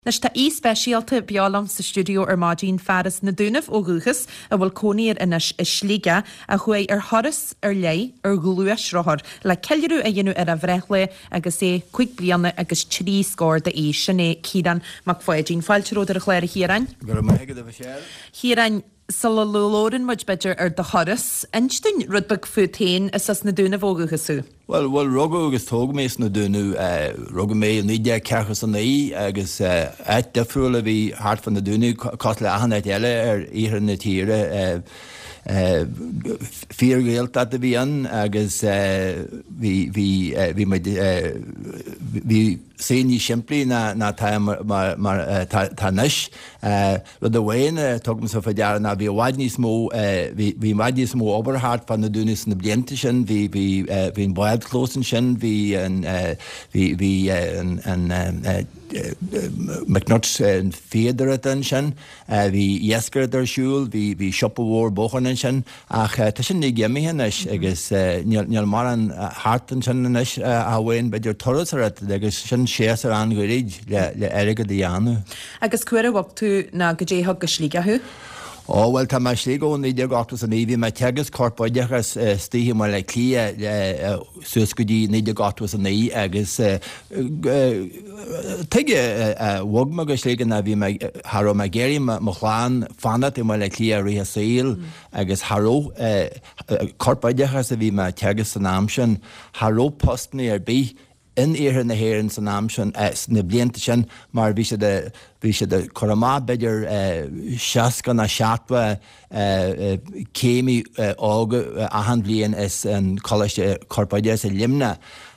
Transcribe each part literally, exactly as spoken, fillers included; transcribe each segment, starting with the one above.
Nes tá í speisialta bealam sa studio ar mádín fearras na dúnamh ó Rúchas a bhfuil cónaíar inis is slíige a chué ar thoras ar lei ar gluúis rothar le ceilirú a dhéanú ar a bhreithla agus é chuig bliana agus trí scór de é sinné círan mac foiidín fáilteród ar a chléir híarain. Gur mai go bh sé. Híarain sala lólórin muid beidir ar de thoras instin rudbag futain is as na dúnamh ó Rúchasú. Well, well, rugú agus tóg més na dúnú rugú mé níide cechas an í agus eit defriúla bhí hart fan na dúnú cos le ahan eit eile ar íhar na tíre fíor géalta a bhí an agus bhí séní siimplí na tá niis rud a bhhain tugam sa faidear na bhí bhaid níos mó bhí maid níos mó oberhart fan na dúnú na blianta sin bhí bhín báid clósan sin bhí an McNuts an féidir an sin bhí iescar ar siúil bhí siopa mhór bóchan an sin ach tá sin ní géimihan is agus níl mar an hartan sin is a bhhain beidir toras agus sin séas ar an go réid le aige dhéanú. Agus cuair bhag tú na go dtéthg go slíigeú? Ó bhfuil tá mar slígó ní deagachtas an éhí me tegus corpáideachas stíhí mar le clí suas go dtí ní deagachtas an í agus tuige bhagma go slígan na bhí Haró me géirí mo chláán fanat i mar le clí a ríthe saoil agus Haró corpáideachas a bhí me tegus san am sin Haró postnaí ar bí in éhir na héirann san am sin na blianta sin mar bhí sé de bhí sé de choramá beidir seascan na seatha céimi ága ahan blion is an choiste corpáide a limna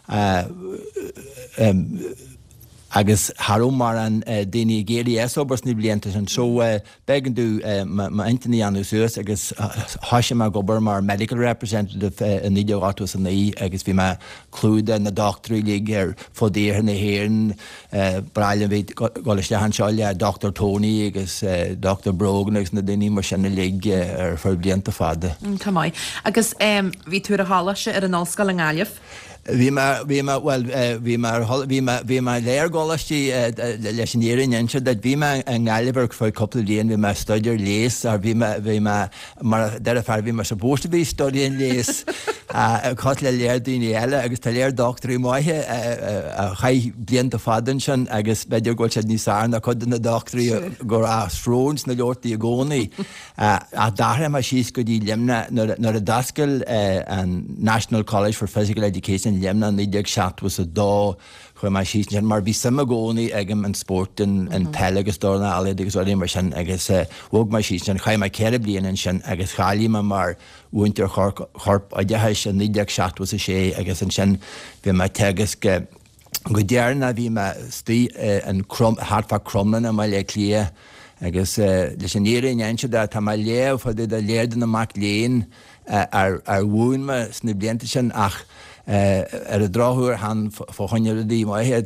agus Haró mar an daoine géirí esobars ní blianta sin so began dú ma intaní anú suas agus háise me gobar mar medical representative in nídeátas an í agus bhí me clúda na doctorí lig ar fodéir na héirann brailin bhí goiste an seáile Doctor Tony agus Doctor Brogan agus na daoine mar sinna lig ar fuil blianta fada. Camáid. Agus bhí tú a hálaise ar an ollscoil an Gaillimh? Bhí mar bhí mar well bhí mar bhí mar bhí mar léir gáistí leis an éireann inse dat bhí me an Gaillimh foioi coppla blion bhí mar studiar lés ar bhí bhí mar de fear bhí mar supposta bhí studian lés cos le léir daoine eile agus tá léir doctorí maithe a chaid blianta fadan sin agus beidir goil sé níos na chud na doctorí gur a sróns na leortaí a gcónaí a dahra mar síos go dtí limna nar a dascail an National College for Physical Education lemna níideag seat was a dá chu mai síos sin mar bhí sama gcónaí agam an sport an pelle agus dóna ala agus orí mar sin agus bhg mai síos sin chaim mai ceir blianaan sin agus chalí mar bhaintear chorp a detheis sin níideag seat was a sé agus an sin bhí mai tegus go go dearna bhí me stí an hartfa cromlan a mai le clia agus leis an éireann einse de tá mai léamh chu a léirdan amach léon ar bhún me sna blianta sin ach ar a dráthúir han fá chuineadí maithe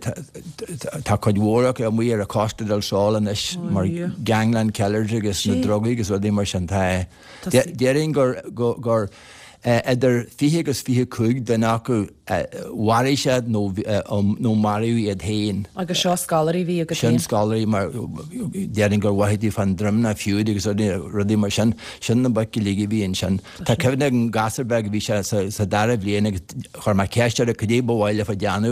tá chuid mhórach a mí ar a costadal sálan is mar ganglan ceir agus na drogaí agus bhil dí mar sin tá. Déironn gur idir fiche agus fiche cúig den acu warise nó marú iad hain. Agus seo scalarí bhí agus sin scalarí mar déironn gur waithidí fan drumna fiúd agus rudí mar sin sin na baici líigi bhíon sin. Tá cehanna an gasarbeg bhí se sa dara bbliana agus chuir mar ceistear a chudé bhhaile fa deanú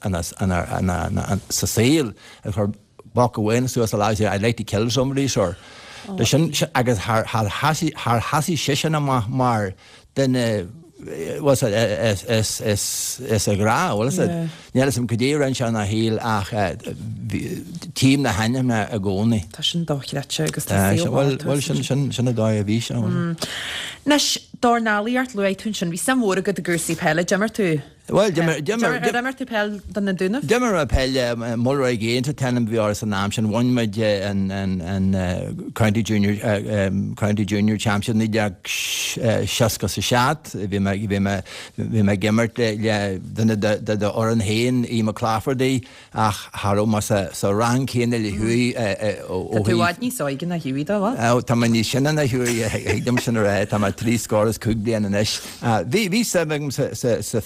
sa saoil a chur bach bhhain suas a láise a leití ceil somí seir. Sin agus th hasí sisanna mar den was is is a grá was it níl sem codéir an se na héal ach tím na haine a gcónaí. Tá sin dóchreite agus bhil sin sinna dá a bhí se. Nes dárnálíart lu tún sin bhí sam móra go a gursaí pelle demar tú. Well, Dimmer Dimmer Dimmer to pel dan na dúnah. Dimmer a pelle mulra géin to tenam bhí san am sin one mid an an an county junior county junior champion ní deag seasca sa seat bhí me bhí me bhí me gimmert le dana de oran hain í ma Claffordaí ach Haró mas sa rang chéine le hui ó bhhaid ní soigin na hiúí dá bhá. Tá man ní sinna na hiúí ag dim sin ré tá trí scóras cúg blian an is. Bhí bhí sa sa fel géal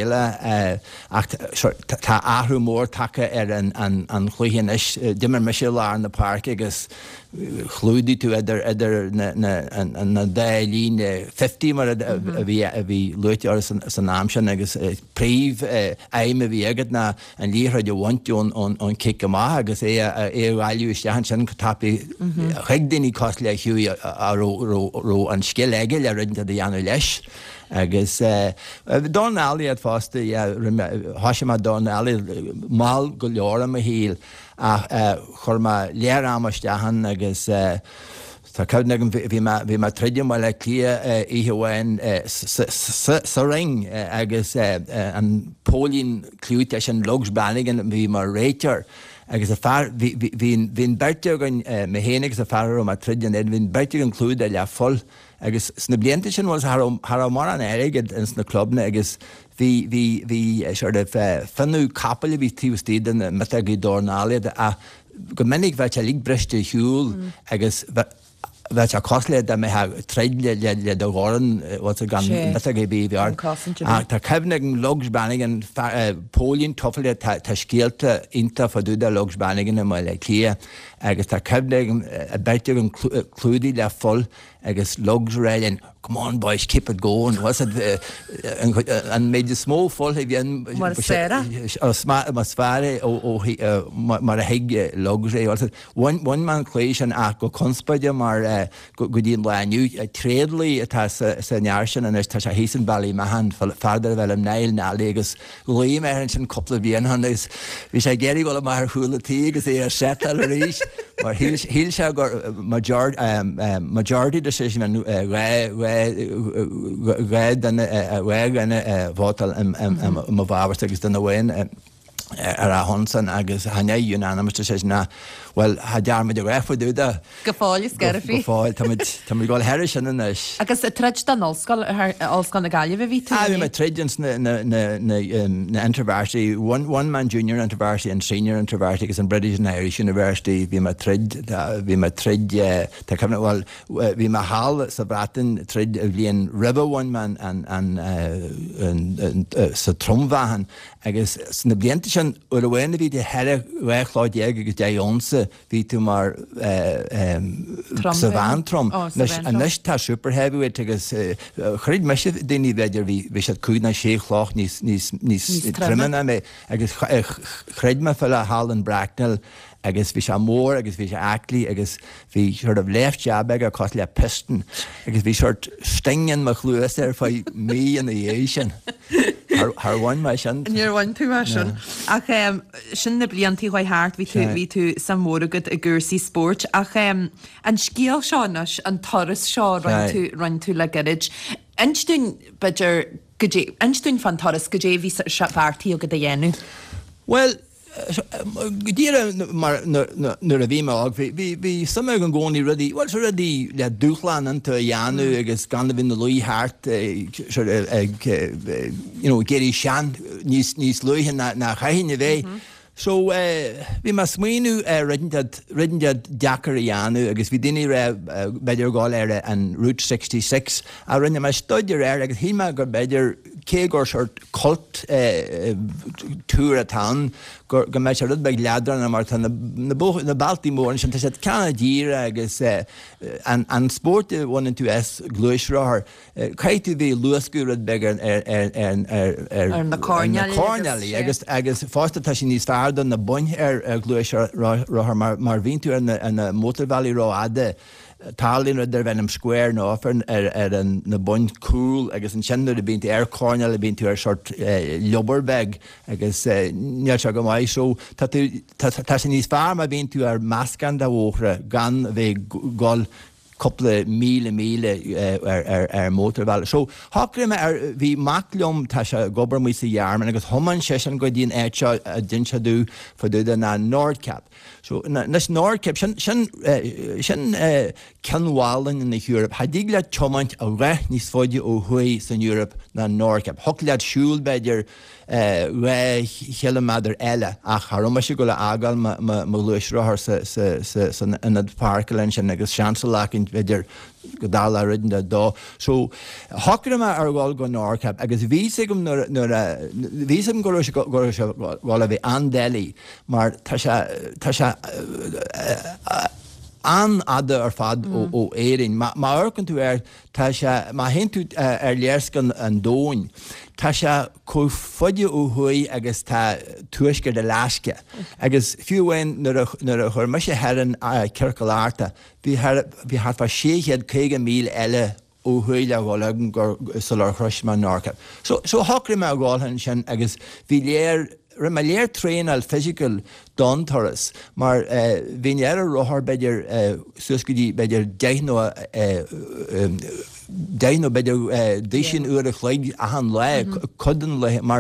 chéile ach tá ahrú mór take ar an chluhíon is dimmer me sé lá na park agus chlúdi tú idir idir na dé lín fifty mar a bhí luite ar san náam sin agus príomh aime bhí agad na an líthraid bhaintún ón cic amach agus é éhhailú istehan sin tapí chuigdaoine cos le hiú ró an skill aige le rinta a dhéanú leis. agus Don Alley at fásta hasisiá Don Alley mal go leora a híl a churma léarrámaistehan agus tá cebnagam bhí mar tridium le clia ihhain sa ring agus an pólín clúte sin lugs bannigan bhí mar réitear agus a far hín bertegan me hénig a far mar tridian hín bertegan clúd le full agus sna blianta sin was har mar an airigid in sna clubna agus hí hí hí sort of fanú capal hí tíostídan metagí dornália a go minic bheit a líg briste hiúil agus bheit a cosle da me ha treidle le do goran wat a gan metagí bí bhar tá cebnag an lugs bannigan pólín toffel tá scéalta inta fadú a lugs bannigan am le clia agus tá cebnag a berteag an clúdi le full agus lugs railin come on boys keep it going was it uh, and made the small full have you mas fare o o mar a hig lugs was it one one man question a go conspide mar go din lanu tradely it has seniortion and it has a hisen valley man father well am nail na legus loim er sin couple of bien han is we say geri go mar hula tig is er settle reach maar heel heel sha majority majority decision and uh, red and weg and votal ma bhavas agus den wein ar a honsan agus hanne unanimous decision na well ha dar me de refu do da gefáil scarfi gefáil tamid tamid gol herischen in is agus a trud dan allskal allskal na galje vi vit ah me tredjens na na na na intervarsity one one man junior intervarsity and senior intervarsity is in British and Irish University vi ma tred vi ma tred ta kan well vi ma hal sabraten tred vien river one man and and and so tromvahan agus sna bliantishan or when vi de herre wechlod jeg agus de onse ví tú mar savantrom an nes tá super heavyweight agus chrid me déní veidir ví vi sé cúna séchloch nís nís nís trimmenna me agus chrid me fel a Hallen Bracknell agus vi sé mór agus vi sé aclí agus vi sort of left jab a cos le piston agus vi sort stingen me chluas er fai mí an éisian har one mai sin near one two sin ach sin na bliantí hoi hart ví tú ví tú sam mór gud a gursi sport ach an scéal seánas an toras seo run tú run tú le garage einstún beidir godé einstún fan toras godé ví separtí o go a dhéennn well Gedíre mar nur a bhíach hí sam an gcóí rudí bhil se rudí le dúchlan an jaanú agus gan vin na luí hart géirí sean níos níos luithin na chahinne bhéh. So vi ma smuinu ridinjad Dakar Yanu agus vi dini ra beidir gáil er an Route sixty-six a rinne ma studier er agus hima gur beidir cé gur sort cult túr a town gur me se rud beg ledran a mar na Baltimore sin te canna díra agus an sport one and two S gluisrahar caiitu vi luasgu rud beg ar na Cornelly agus agus fásta tá sin níos fear dan na bun ar gluisrahar mar vín tú an Motor Valley rá ade Tallinn er venom square no offer er er an na bun cool agus an chenner de bint air cornel de bint er sort lubberbeg agus ja go mai so dat dat sin is farma bint tu er maskan da ochre gan ve gol couple mile mile er er er motorval so hakrim er vi maklum tasha gober mu se yarm agus homan session go din echa dincha do for the na Nordcap so nas Nordcap shin shin shin canwalen in the Europe hadigla chomant a re nis fodi o hui in Europe na Nordcap hoklad shul beder ré chiilemadar eile ach harma se go le agal ma luisrethir san inad parklein sin agus seansalachint beidir go dála ridin de dó. So hocar me ar gháil go nácap, agus ví gom ví go gáil a bhí andélaí, mar tá se an ada ar fad ó éirin. Má orcan tú ar má hen tú ar léirscan an dóin. Tá se có fode ó thuí agus tá tuaisce de leisce. Agus fiúhain nar a chur me sé heran ceircaláta, bhí hat fa séhéad céige míl eile ó thuí le bhil gur solar chruisma náca. So hocair me gáilhann sin agus bhí léir Ri me léir tréinal physical don thoras, mar bhín ar a rothar beidir suascudí beidir deithno deithno beidir déisian uair a chléig a han le codan le mar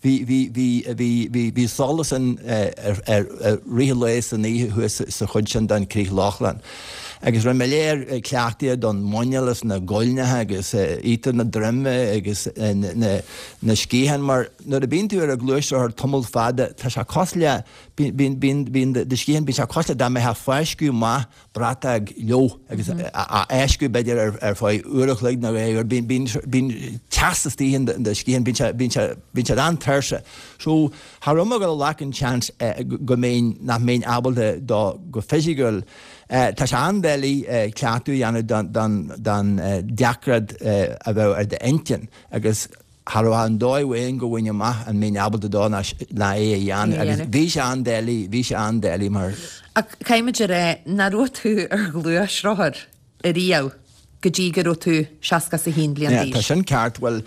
hí solas an riléis an í sa chud sin den crí Lachlan. Agus ri me léir ceachtaí don moinelas na ggóilnethe agus ítar na drimme agus na scíhan mar nuair a bíon tú ar a glúiste ar tomul fada tá se cosla de scíhan bí se cosla da me ha feisciú má brataag leo agus a eisciú beidir ar fáid uach le na ré bín teastastíon de scíhan bín se an thuirse. So Haruma go lachan chance go mé nach mé abalde do go physical Tá se andélaí ceatú dhéanú don deacrad a bheith ar de intin agus Har an dóhhain go bhaine maith an mé abalta dá le é a dhéanú agus bhí se andélaí bhí se andélaí mar. Caiimiidir ré na ru tú ar gluúisráthir a riamh. Go dtí go tú seaca sa hín blian. Tá sin ceart bhfuil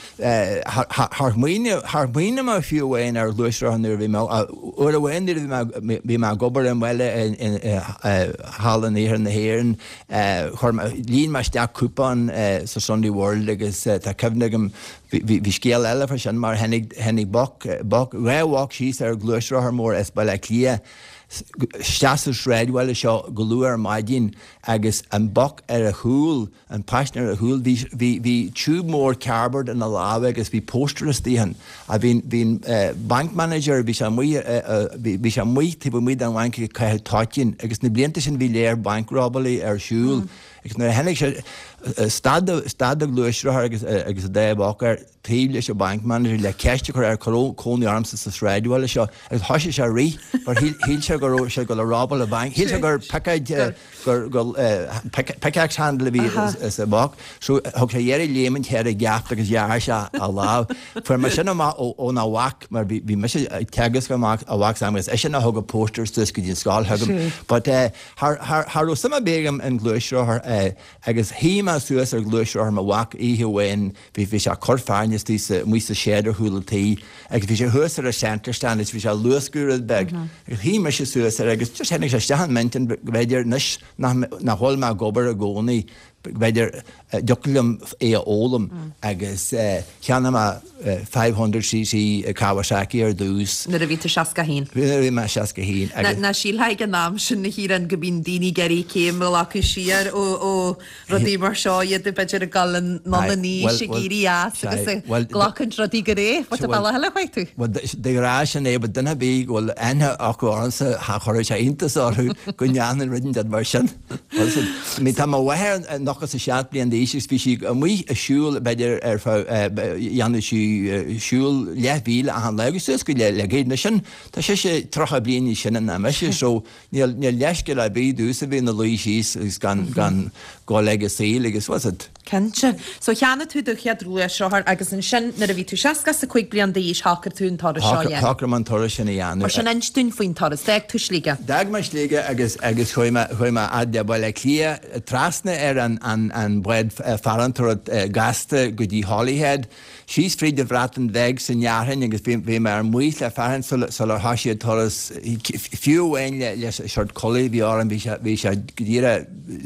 muoine má fiúhhain ar luisráhanú bhí uair a bhhainir bhí me gobar an bhile hálan íhar na héann líon meisteach cúpán sa Sunday World agus tá cebhnigam bhí scéal eile fa sin mar hennig bok réhhaach síos ar gluisráthir mór is bail le clia Steasas réidhile seo go luair maidín agus an bok ar a thuúil an paisne ar a thuúil hí túb mór carbard an a láh agus bhí pósteras tíhan a bhín bankmanager bhí se muo tí bu muid an bhaince caithe táin agus na blianta sin bhí léir bankrobalaí ar siúil agus na hennig se stad luisrathir agus a déabhachar taobh leis a bankmanager le ceiste chu ar cónaí armsa sa sráidhile seo agus thoise se rí mar híl se gur se go le rábal a bank. Híl se gur pecaid pecaach handla bhí is a bach, so thug sé dhéir léman tear a gceap agus dhear se a lá. Fuair mar sinna ó na bhac mar bhí me tegus go amach a bhac sam is sin na thug a posters dus go dtíon sáil thugam. But Har sama bégam an gluisráthir agus hí má suas ar gluisráthir a bhac ihe bhhain bhí bhí se corfáinnes tí mu sa séidir thuúiltaí agus bhí sé thuas ar a centerstand is bhí se luascúrad beg. Hí me se suas ar agus just hennig se stehan mentin beidir nis na hol me gobar a gcónaí beidir doculum é a ólam agus cheanna five hundred cc Kawasaki ar dús. Na a bhí seaca hín. Bhí me seaca hín. Na sílhaig an nám sin na hír an go bín daoine geirí céimil acu siar ó rodí mar seo iad de beidir a galan na ní sé géirí as agus glachan rodí go ré, wat a bailla heile chuid tú? De rá sin é, but duna bhí ghfuil aine acu ansa choir sé intasárú go neanan ridin dat mar sin. Mí tá má bhair nachas a seat blian dééis bhí si a mí a siúil beidir ar dhéanana siúil lehhíle a an legus sus go le géad na sin, Tá sé sé trocha blianaí sin na meise, so níl leisce le bí dús a bhí na luí síos gus gan gá legus sí agus was it. Kense. So cheanna tú do chead luisráthir agus an sin na a bhí tú seaca sa chuig blian dééis hácar tún tar seo. Hácar man tar sin dhéanú. Mar sin instún faoin tar deag tú slíige. Deag mar slíige agus agus chuime a de bail clia trasna ar an bread farantar gaste go dtí Holyhead. She's free de vraten weg san jaarhin agus bhí mar muoith le faran sol ar hasí toras fiú bhain le short collie bhí ar an bhí se godíire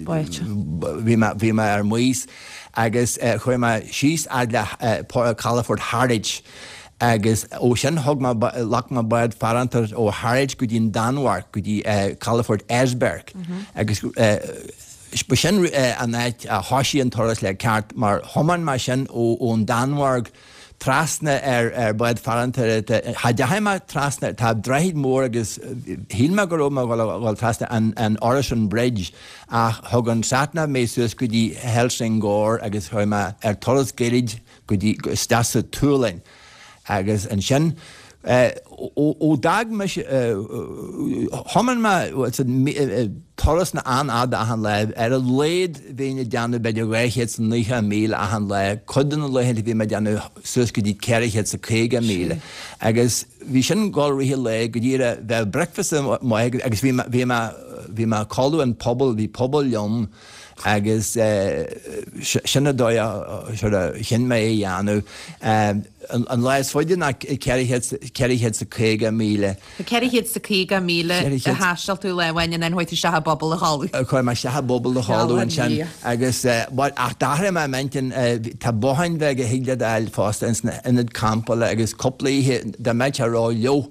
bhí mar ar muoith agus chuime síos ad le Calaford Harwich agus ó sin thug lach má bad farantar ó Harwich go dtíon Danmhairc go dtí Calaford Esberg agus Ba sin an éid a háisií an toras le ceart mar thoman mar sin ó ón Danmhairc trasna ar ar bud faranta ha dehaima trasna tá dreid mór agus hílma go roma gáil trasna an an Orison Bridge a thugan satna mé suas go dtí Helsingor agus chuima ar toras géid go dtí stasa túlainn agus an sin ó dag me haman ma toras na an ad a han le er a leid véine deanna beidir réichéad san nícha míle a han le chudan lehéad bhí me deanna suas go dtí ceirichéad sa chéige míle agus bhí sin gáilrithe le go dtíre bheith breicfast agus bhí ma callú an pobl bhí pobl liom agus sinna dóid chin mé é dheanú an leis foiidir na ceirichéad sa chéige míle. Ceirichéad sa chéige míle a háisiil tú lehhain an hoitir se bobbal a hallú. Chuir mar se bobbal a hallú an sin agus ach dáthir me mentin tá bóhain bheith a hiile eil fásta inad campala agus coplaíthe de meid a rá leo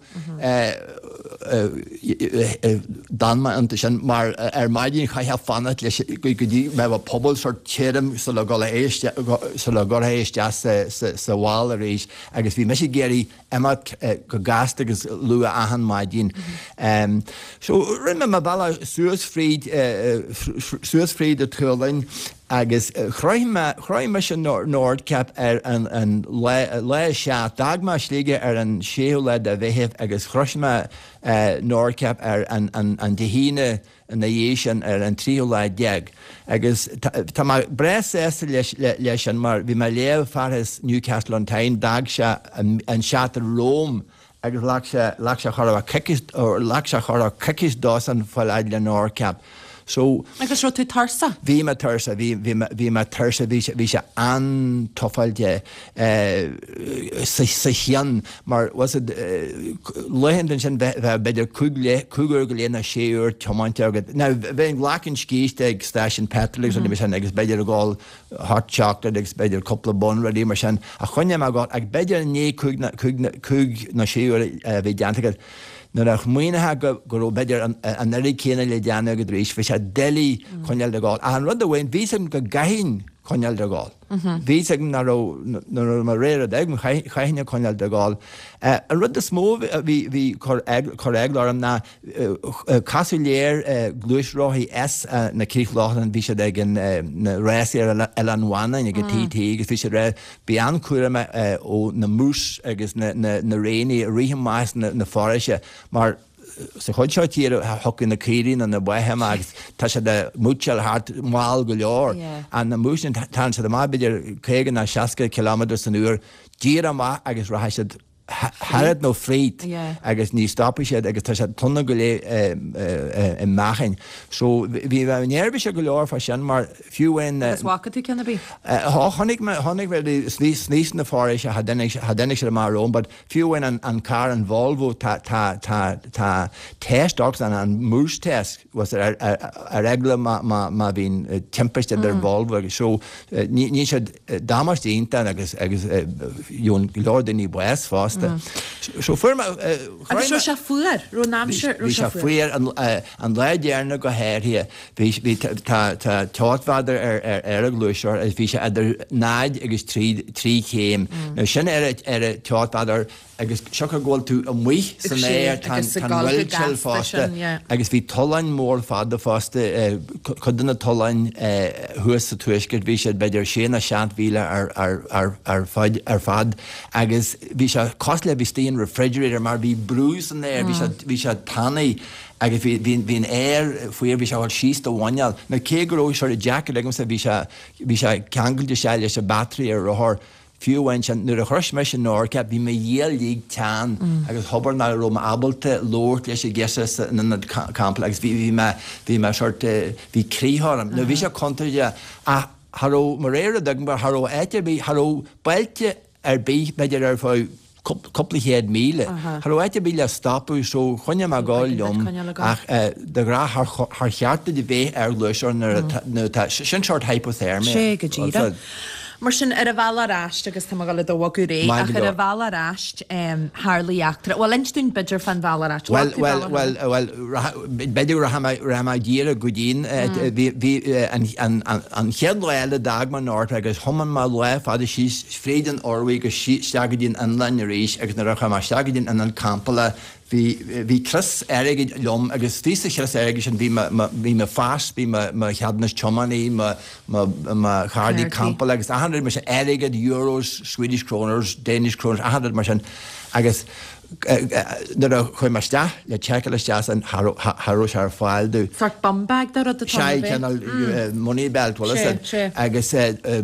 danma an sin mar ar maidín chaithe fanat leis go dtí me bh pobl sort tíirm sa le go éiste sa bháil a rééis agus bhí me sé géirí imad go gasta agus lua ahan maidín. So rinne me balla suas fríd suas fríd a túlainn agus chráim sin Nordcap ar an le se dagma slíige ar an séú le a bheitheh agus chroisme Nordcap ar an dehíine na dhéisian ar an tríú le deag. Agus tá bres leis an mar bhí me léamh farthas Newcastle on Tyne dag se an seatar Róm agus lach se chorah cecis dós an fáil le Nordcap. So agus ru tú tarsa? Bhí me tarsa, bhí me tarsa bhí se an tofailde sa chean, mar was it lehan sin bheith beidir cúgur go léana séúr tomáinte agad. Now bheith ghlacinn scíiste ag station Petrolix an sin agus beidir a gáil hot chocolate agus beidir coppla bon radí mar sin a chuine me gáil ag beidir né cúg na séúr bhí deantagad. Nuair ach muoinethe go go beidir an éirí céine le deanna go drééis bhí sé délaí chuneal de gáil. A an rud a bhhain bhí go gaithín chuneal de gáil. Bhí nar mar réir ag mu chaithne chuneal de gáil. An rud a smó bhí chur eaglar na casú léir glúisráthaí S na cíchláchan bhí sé ag na réis ar eanhhaine ag go títí agus bhí sé ré bí an cuairme ó na mús agus na réine rihan más na fárise mar sa chuid seo tíar thucinn na círín an na bhaithe agus tá sé de múteal hart máil go leor an na músin tá sa má beidir chégan na seasca kilometr san úr dír amach agus raisiad Harad nó fríd agus ní stoppa siad agus tá sé tunna go lé i maichain. So bhí bheith néirbh se go leor fa sin mar fiúhain Whacha tú cinna bí? Honnig honnig bhfuil sníos na fáéis a dénig se mar róm, but fiúhain an car an Volvo tá testach an an mús test was a regla má bhín timpiste ar Volvo agus so ní sé dámas dínta agus agus dún glódaí bues fásta. So firma Ro se fuair ro námse ro se fuair an leidéarna go héir hi bhí tá táadhaidir ar ar a glúiseir as bhí se idir náid agus trí chéim. No sin ar ar táadhaidir agus seo ggóil tú a mu san éir tan bhfuil fásta agus bhí tollainn mór fada fásta chudanna tollainn thuas sa tuisceir bhí sé beidir séna seant bhíle ar fad agus bhí se cos le bhí stíon refrigerator mar bhí brús an éir bhí se tannaí agus bhín air faoir bhí se bhil síos do bhaineal. Na cé go raibh seir a jacket agam sa bhí se ceangailte se leis a batterí ar rothir fiúhain sin nuair a chuis me sin Nordcap bhí me dhéal líag tean agus thobar na rom abalta lóirt leis a gceasa na campla agus bhí bhí me sort bhí críthám. Na bhí se contaide a tharó mar réir a dagan bar tharó éitir bhí tharó bailte ar bí beidir ar fáil coppla míle. Tharó éitir bí le stopú so chuine me gáil lom ach de gra th cheartta de bheith ar luisiir sin sort hypothermia. Sé go ddíra. Mar sin ar a bhela ráist agus tá gal do go ré a chu a bhela ráist Harlaíachtra. Well instún bidr fan bhela ráist. Well well well well beidir ra díra godín an chead leile dagman náir agus thoman má le fada sí fréidir orhaí agus steagadín an lenne rééis agus na racha má steagadín an an campala hí Chris aige lom agus tí Chris aige sin bhí me fast bhí me cheadnas chomaní me chardaí campala agus a mar sin aige euros, Swedish kroners, Danish kroners a mar sin agus Dar a chuir mar sta le check le sta an Harú ar fáil dú. Fart bombag dar a de sé channel money belt agus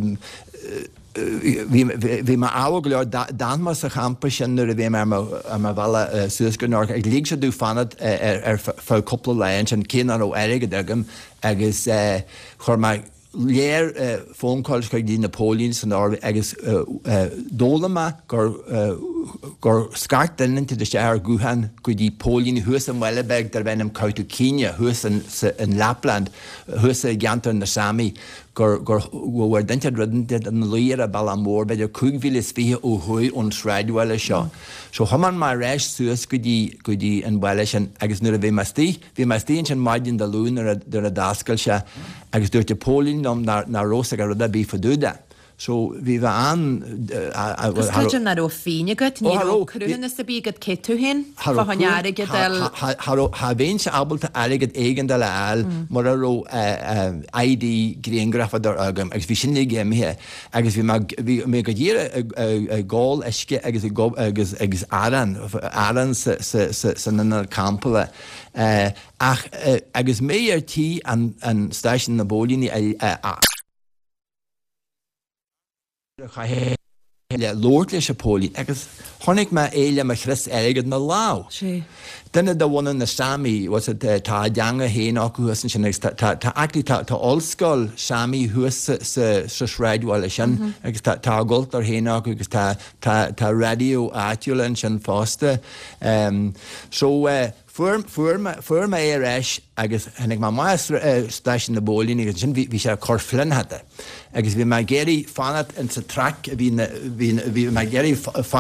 vi ma ágleir danmas a champa sin nu a bhé mar mar bhela suasgannar ag lí se dú fanad ar fá coppla lein an cin ó aige agam agus chuir mai léir fónáil chuig dí Napólín san ábh agus dólama gur gur scarт dannen de sé ar guhan go dí Pólín huas an Welleberg dar bhenim Kautu Kenya huas in Lapland huas a gantar na Sami gur gur bhar dinte rudan an líar a ballamór beidir cúghíle fithe ó thuí ón sráidhile seo. So thoman má réis suas go dtí go dtí an bhile sin agus nuair a bhí mastí, bhí mastíon sin maidin de lún ar a dáscail se agus dúirt de Pólín nom na rosa a rud a bí fadúda. So vi var an Gus na ó fíine go ní cruúna sa bí go ceú hin fanjaige ha bhén se abalta aigad éigen de le eil mar a ró I D gréangrafadar agam agus bhí sin lé géimthe agus bhí mé go dhéar gáil eisce agus agus agus aran aran san an campala ach agus mé ar tí an stáisian na bólíní le Lord leis a Pólín agus tháinig me éile me Chris aigad na lá. Dunne de bhhaine na Sami was tá deanga héana acu huasan sin tá aclí tá olscoil Sami huas sa sráidhile sin agus tá golt ar héana acu agus tá radio áitiúil sin fásta. So fuair me é réis agus hennig má más stáisian na bólín agus sin bhí sé cor flin hata. Agus bhí me géirí fanat in sa track bhí me géirí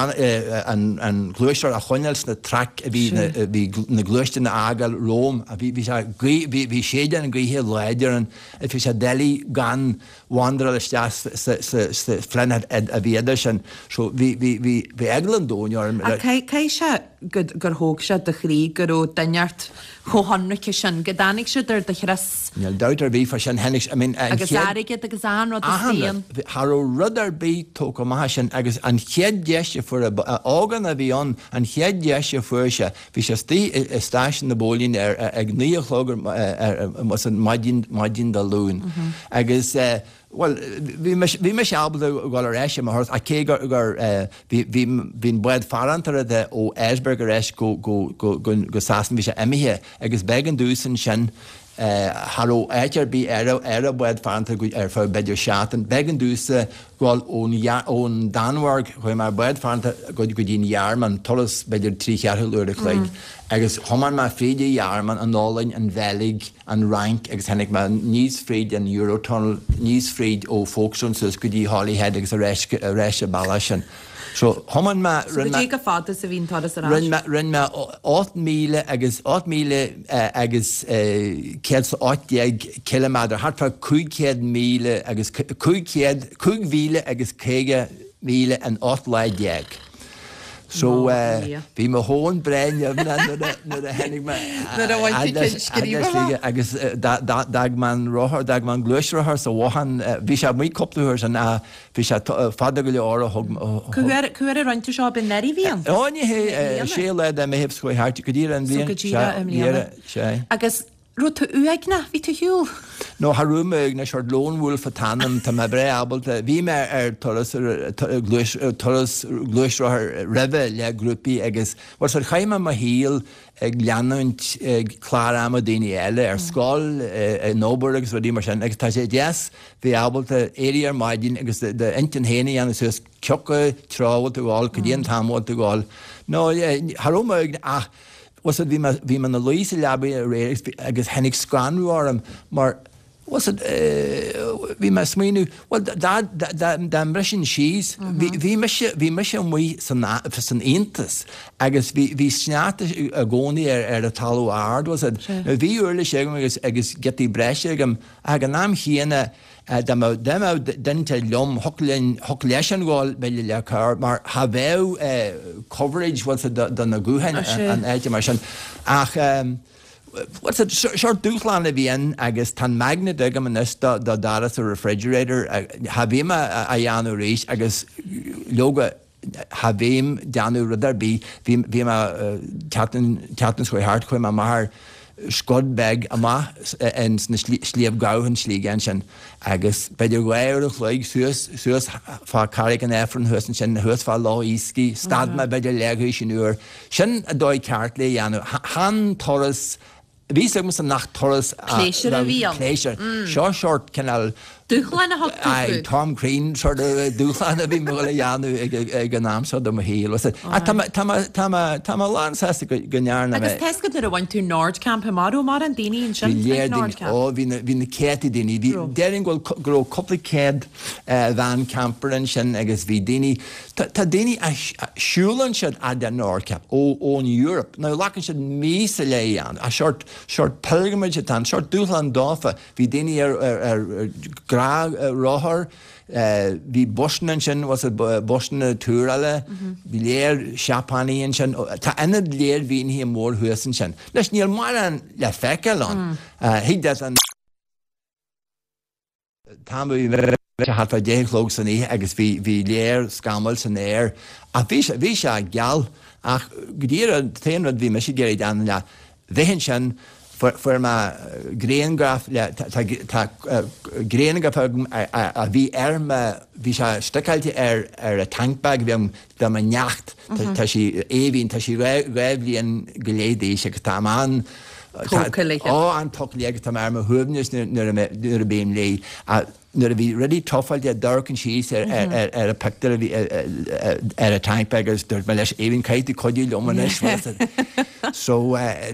an glúisteir a choineils na track bhí na glúiste na agal Róm a bhí bhí séidir an gríhé leidir an bhí sé delí gan wandra le sta flin a bhéidir sin. So bhí eglan dónear. Cé se gur thóg se de chrí gur ó daneart chohanrice sin go danig se ar de chras. Níl dautar bhí fa sin hennig agus aige agus an Harú rudar bí tó go mai sin agus an chead deise fu ágan a bhí an an chead deise fuise bhí sé tí stáisian na bólín ar ag níológur an maidín de lún. Agus well, bhí me seabal gáil ar éis mar a cé gur bhín buad farantar de ó Esberg ar éis go sásan bhí sé imithe agus began dúsan sin Haró éitir bí ar a buad farantar ar fá beidir seatan began dúsa gáil ón Danmhairg chuir mar buad farantar go go dtíon jaarman tolas beidir trí chearthúil uair a chléig. Agus thoman má fríide jaarman an nálainn an bhelig an rank agus hennig má níos fríd an Eurotunnel níos fríd ó fógsún sus go dtí Holyhead agus a réis a balla sin. So thoman má go fáda sa bhín tá rinn me áit míle agus áit míle agus céad áit kilometr hartfa cúigcéad míle agus cúig mhíle agus céige míle an áit leid déag. So bhí me hón brein na a hennig me agus dag man rothar dag man glúisrthar sa bháhan bhí sé mí copúir san bhí sé fada go le ára chuir a roiinte seo bin neirí bhíon. Áine sé le a mé hebh chuir háirte go dtír an bhíon sé. Agus ru tú uagna hí tú hiúil? No harúmeag na seir lónhúil fa tanam tá me bre abalta bhí me ar toras glúisrthar ribh le grúpi agus war ar chaime a híal ag leanúint chlárám a daine eile ar scáil nóbar agus bhdí mar sin agus tá sé deas bhí abalta éí ar maidín agus de intin héine an sus ceocha tráhil túáil go dtíon tamhil túáil. No harúmeag ach was bhí man na Luisa leabí a réir agus hennig scanúarm mar was it vi me sminu well da da da impression she's vi vi mis vi mis we san san intas agus vi vi snat a goni er er a talu ard was it vi early shegum agus agus get die breshegum ag nam hiene dem dem den til lom hoklen hokleshan gol belle car mar haveu coverage was it the na guhen an education ach what's it short duchlan again agus tan magnet agam nesta da daras a refrigerator havima ayanu reach agus loga havim danu rudder be vima captain captain square hard kwem mar skod bag ama en sleep gauhen sligenchen agus bei der weir like sus sus fa karigen efren husen chen hus fa law iski stad ma bei der legische nur chen a doi kartle yanu han torres wie sagen wir nach Torres Pleasure reveal Pleasure short short canal Duchlan hat I Tom Green sort of Duchlan bi mogla yanu ganam so dom heel was tama tama tama tama lans has gnyarna agus tesco der want to Nord Camp Amaro mar an dini in Shin Nord Camp oh vin vin keti dini vi dering gol gro complicated van camper and shin agus vi dini ta dini a shulan should at the Nord Camp o on Europe now lacken should me selay a short short pilgrimage at short Duchlan dofa vi dini er er gra rohar vi bosnen chen was a bosne turale vi leer chapani en chen ta ened leer vin hier mor husen chen las nier mal an la fekelon he dat an tamu hat va de clogs an agus vi vi leer skamels an air a vi vi sha gal ach gdier ten wat vi meshi geri dan la vehen chen for for ma greengraf la ta greengraf a vi erma vi sha steckalte er er a tankbag vi am da man jacht ta shi evin ta shi revlien gelede ich ta man oh an tokleg ta mar hobnis nur nur beim lei nur vi ready toffel der dark and cheese er er er a picture vi er a tankbag is der mal evin kaite kodil um nes so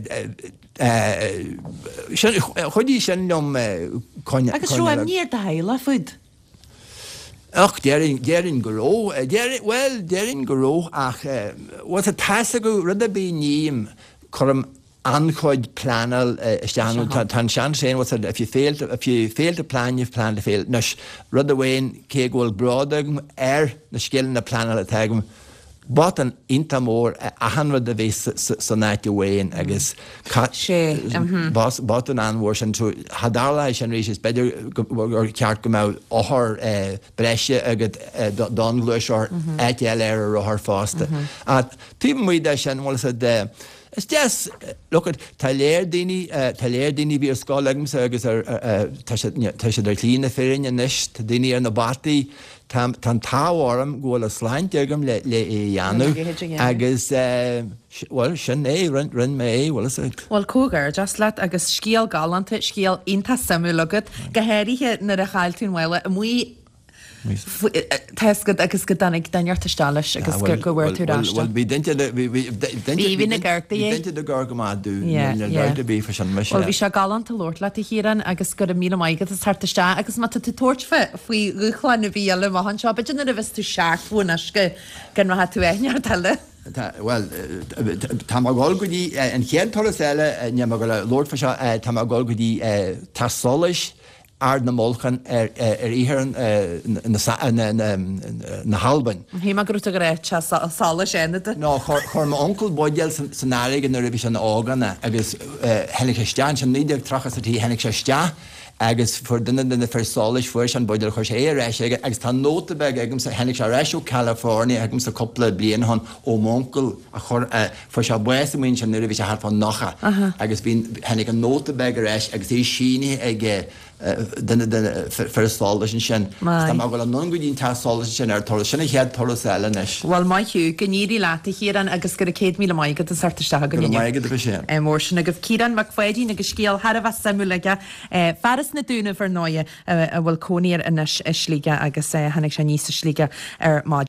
chodí sin lom con agus ro am níor da heile fud ach derin derin gro derin well derin gro ach was a tasago rudda be ním chum anchoid planal stan tan chan saying was if you failed if you failed to plan you've planned to fail nush rudda wain kegol broadagum er na skillen na planal tagum but an intamor a hundred of this sonate way and I guess cut boss but an anwortion to hadala and reaches better or cart come out or her brescia agad don lush or at or her fast at team we that and was the it's just look at taler dini taler dini vi skolagum so agus er tasha der clean ferin and this dini and the body tam tam tawarm go a slant agum le le yanu agus well shin eh run run me well is it well cougar just let agus skiel galante skiel inta samulogad geherihe na a chaltin well mui Tesgad agus go danig dainart stális agus gur go bhir tú ráiste. Well, bhí dinte bhí na gceirta é. Dinte de gar go má dú de bí fan me. Well, bhí se galant a Lord le híran agus gur a mí maigad a tartaiste agus má tú tuairt fe faoi ruchláin na bhíal má han seo, beidir na bhís tú seaachhúna go gan má tú énear talile. Well, tá gáil go dí an chéan tolas eile ne go le Lord fa seo tá gáil go dí tá solis ard na molchan er er iheran na halban. Hí má grúta go réit sala sénada? No, chur má oncle boidel san áige na ribis an áganna agus hennig sé stean san níidir trachas atí hennig sé stea agus for dunne den versális fuair an boidel chuir sé éis agus tá nóta beg agam sa hennig sé réisú California agam sa coppla blian hon ó moncle a chur for se bues min an ribis a harfa nacha agus bhín hennig an nóta beg réis agus é síní ag den den versális sin. Tá má bhfuil an non goín tá sális sin ar tolas sinna head tolas eile nes. Well mai hiú gníí láta híran agus gur cé mí maigad a sartaiste go maigad sé. Mór sin agus círan mac foiidín agus scéal har bh samúlaige feras na dúna bhar náide a bhfuil cóíar inis slíige agus hanig sé níos slíige ar má